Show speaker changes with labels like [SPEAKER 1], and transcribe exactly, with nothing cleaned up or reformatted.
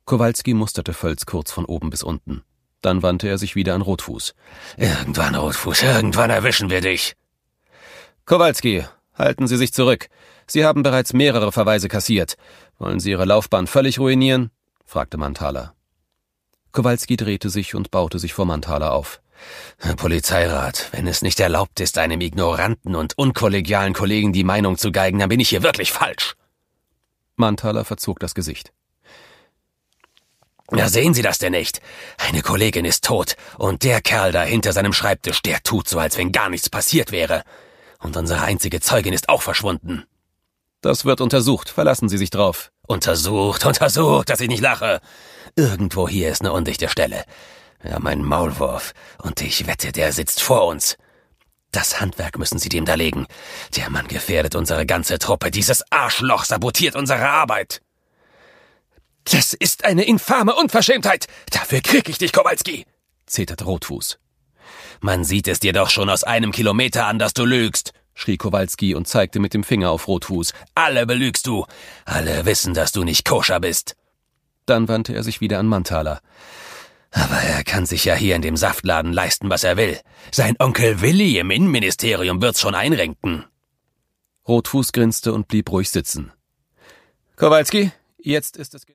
[SPEAKER 1] Kowalski musterte Völz kurz von oben bis unten. Dann wandte er sich wieder an Rotfuß.
[SPEAKER 2] »Irgendwann, Rotfuß, irgendwann erwischen wir dich.«
[SPEAKER 1] »Kowalski, halten Sie sich zurück. Sie haben bereits mehrere Verweise kassiert. Wollen Sie Ihre Laufbahn völlig ruinieren?« fragte Manthala. Kowalski drehte sich und baute sich vor Manthala auf.
[SPEAKER 2] »Herr Polizeirat, wenn es nicht erlaubt ist, einem ignoranten und unkollegialen Kollegen die Meinung zu geigen, dann bin ich hier wirklich falsch.«
[SPEAKER 1] Manthala verzog das Gesicht.
[SPEAKER 2] »Ja, sehen Sie das denn nicht? Eine Kollegin ist tot und der Kerl da hinter seinem Schreibtisch, der tut so, als wenn gar nichts passiert wäre. Und unsere einzige Zeugin ist auch verschwunden.«
[SPEAKER 1] »Das wird untersucht. Verlassen Sie sich drauf.«
[SPEAKER 2] »Untersucht, untersucht, dass ich nicht lache. Irgendwo hier ist eine undichte Stelle. Wir haben einen Maulwurf und ich wette, der sitzt vor uns. Das Handwerk müssen Sie dem da legen. Der Mann gefährdet unsere ganze Truppe. Dieses Arschloch sabotiert unsere Arbeit.« »Das ist eine infame Unverschämtheit! Dafür krieg ich dich, Kowalski!« zeterte Rotfuß. »Man sieht es dir doch schon aus einem Kilometer an, dass du lügst«, schrie Kowalski und zeigte mit dem Finger auf Rotfuß. »Alle belügst du! Alle wissen, dass du nicht koscher bist!« Dann wandte er sich wieder an Manthala. »Aber er kann sich ja hier in dem Saftladen leisten, was er will. Sein Onkel Willi im Innenministerium wird's schon einrenken.«
[SPEAKER 1] Rotfuß grinste und blieb ruhig sitzen. »Kowalski, jetzt ist es